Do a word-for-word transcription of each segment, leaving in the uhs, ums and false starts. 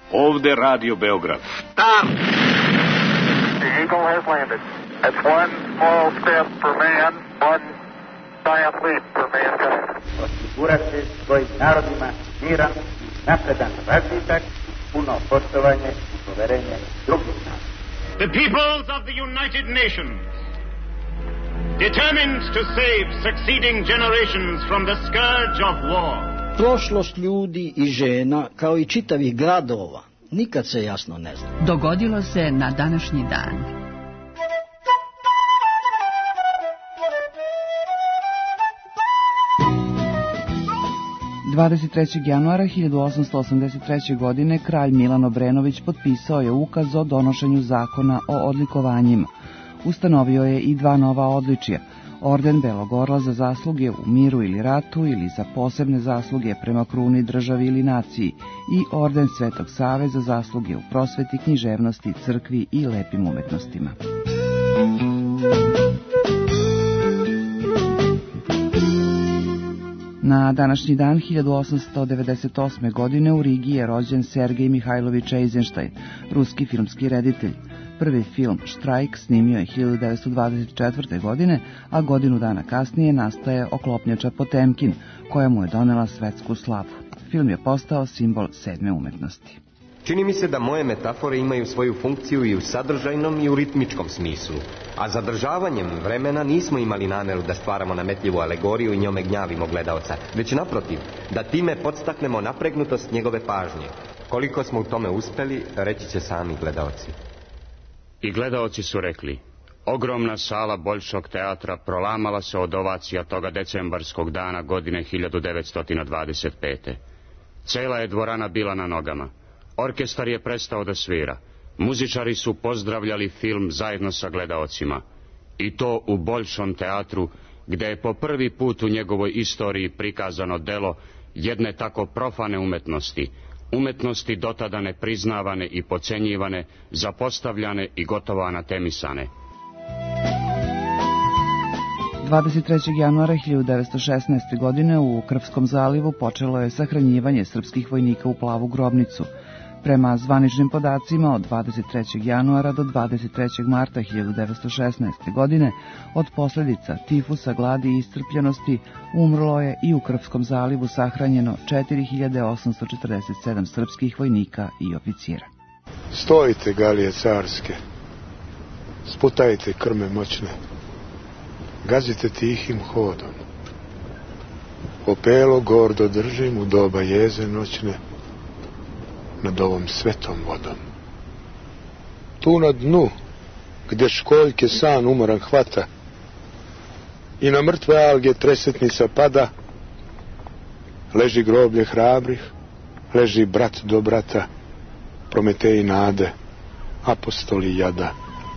Ovde Radio Beograd. Stop! The Eagle has landed. That's one small step for man, one giant leap for mankind. Osigurati svojim narodima miran i napredan razvitak, puno poštovanje i poverenje drugih naroda. The peoples of the United Nations, determined to save succeeding generations from the scourge of war. Prošlost ljudi i žena, kao i čitavih gradova, nikad se jasno ne zna. Dogodilo se na današnji dan. dvadeset trećeg januara hiljadu osamsto osamdeset treće. godine kralj Milan Obrenović potpisao je ukaz o donošenju zakona o odlikovanjima. Ustanovio je i dva nova odličja, orden Belog orla za zasluge u miru ili ratu ili za posebne zasluge prema kruni, državi ili naciji i orden Svetog Save za zasluge u prosveti, književnosti, crkvi i lepim umetnostima. Na današnji dan hiljadu osamsto devedeset osme. godine u Rigi je rođen Sergej Mihajlović Eizenštajn, ruski filmski reditelj. Prvi film Štrajk snimio je hiljadu devetsto dvadeset četvrte. godine, a godinu dana kasnije nastaje Oklopnjača Potemkin, koja mu je donela svetsku slavu. Film je postao simbol sedme umetnosti. Čini mi se da moje metafore imaju svoju funkciju i u sadržajnom i u ritmičkom smislu, a zadržavanjem vremena nismo imali nameru da stvaramo nametljivu alegoriju i njome gnjavimo gledaoca, već naprotiv, da time podstaknemo napregnutost njegove pažnje. Koliko smo u tome uspeli, reći će sami gledaoci. I gledaoci su rekli, ogromna sala Bolšog teatra prolamala se od ovacija toga decembarskog dana godine hiljadu devetsto dvadeset pete. Cela je dvorana bila na nogama. Orkestar je prestao da svira. Muzičari su pozdravljali film zajedno sa gledaocima. I to u Bolšom teatru, gde je po prvi put u njegovoj istoriji prikazano delo jedne tako profane umetnosti, umetnosti dotada nepriznavane i pocenjivane, zapostavljane i gotovo anatemisane. dvadeset trećeg januara hiljadu devetsto šesnaeste. godine u Krvskom zalivu počelo je sahranjivanje srpskih vojnika u Plavu grobnicu. Prema zvaničnim podacima od dvadeset trećeg januara do dvadeset trećeg marta hiljadu devetsto šesnaeste. godine od posljedica tifusa, gladi i iscrpljenosti umrlo je i u Krvskom zalivu sahranjeno četiri hiljade osamsto četrdeset sedam srpskih vojnika i oficira. Stojite, galije carske, sputajte krme moćne, gazite tihim hodom, opelo gordo držim u doba jeze noćne, nad ovom svetom vodom. Tu na dnu, gdje školjke san umoran hvata i na mrtve alge tresetnica pada, leži groblje hrabrih, leži brat do brata, Prometeji nade, apostoli jada.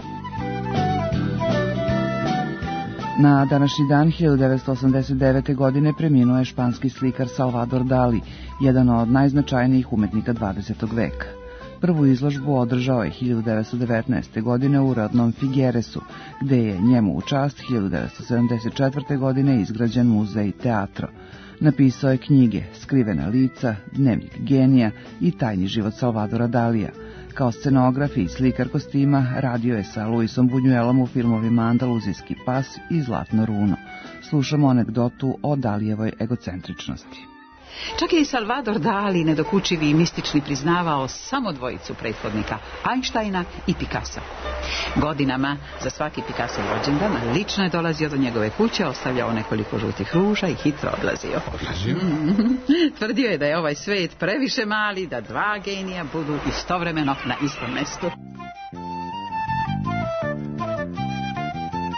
Na današnji dan hiljadu devetsto osamdeset devete. godine preminuo je španski slikar Salvador Dali, jedan od najznačajnijih umetnika dvadesetog veka. Prvu izložbu održao je hiljadu devetsto devetnaeste. godine u rodnom Figueresu, gde je njemu u čast hiljadu devetsto sedamdeset četvrte. godine izgrađen muzej Teatro. Napisao je knjige Skrivena lica, Dnevnik genija i Tajni život Salvadora Dalija. Kao scenograf i slikar kostima radio je sa Luisom Buñuelom u filmovima Andaluzijski pas i Zlatno runo. Slušamo anegdotu o Dalijevoj egocentričnosti. Čak je i Salvador Dali, nedokučivi i mistični, priznavao samo dvojicu prethodnika, Einsteina i Picassa. Godinama, za svaki Picassov rođendan, lično je dolazio do njegove kuće, ostavljao nekoliko žutih ruža i hitro odlazio. Odlazio? Tvrdio je da je ovaj svet previše mali, da dva genija budu istovremeno na istom mestu.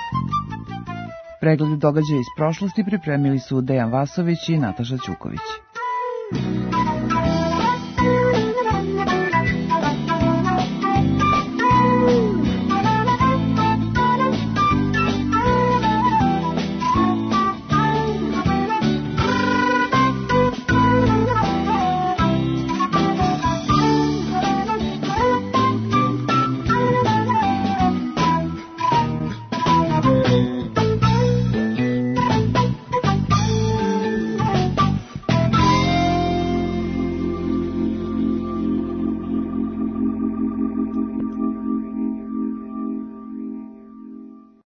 Pregled događaja iz prošlosti pripremili su Dejan Vasović i Nataša Ćuković.